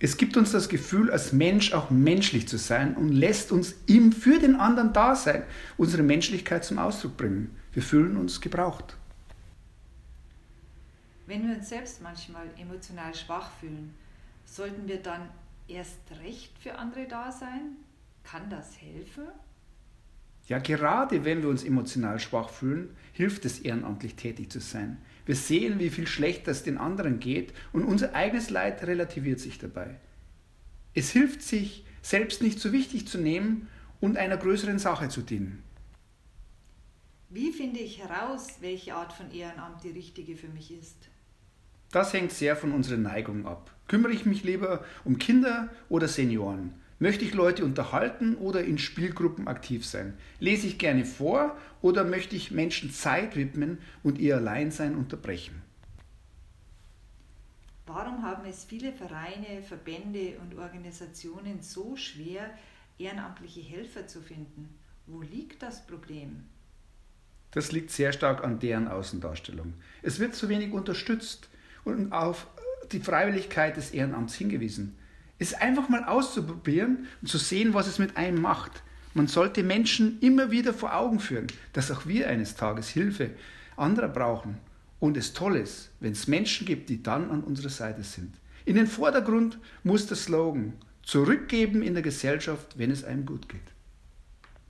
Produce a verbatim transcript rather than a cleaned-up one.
Es gibt uns das Gefühl, als Mensch auch menschlich zu sein und lässt uns im für den anderen Dasein unsere Menschlichkeit zum Ausdruck bringen. Wir fühlen uns gebraucht. Wenn wir uns selbst manchmal emotional schwach fühlen, sollten wir dann erst recht für andere da sein? Kann das helfen? Ja, gerade wenn wir uns emotional schwach fühlen, hilft es, ehrenamtlich tätig zu sein. Wir sehen, wie viel schlechter es den anderen geht und unser eigenes Leid relativiert sich dabei. Es hilft, sich selbst nicht so wichtig zu nehmen und einer größeren Sache zu dienen. Wie finde ich heraus, welche Art von Ehrenamt die richtige für mich ist? Das hängt sehr von unserer Neigung ab. Kümmere ich mich lieber um Kinder oder Senioren? Möchte ich Leute unterhalten oder in Spielgruppen aktiv sein? Lese ich gerne vor oder möchte ich Menschen Zeit widmen und ihr Alleinsein unterbrechen? Warum haben es viele Vereine, Verbände und Organisationen so schwer, ehrenamtliche Helfer zu finden? Wo liegt das Problem? Das liegt sehr stark an deren Außendarstellung. Es wird zu wenig unterstützt und auf die Freiwilligkeit des Ehrenamts hingewiesen. Es einfach mal auszuprobieren und zu sehen, was es mit einem macht. Man sollte Menschen immer wieder vor Augen führen, dass auch wir eines Tages Hilfe anderer brauchen. Und es toll ist, wenn es Menschen gibt, die dann an unserer Seite sind. In den Vordergrund muss der Slogan: Zurückgeben in der Gesellschaft, wenn es einem gut geht.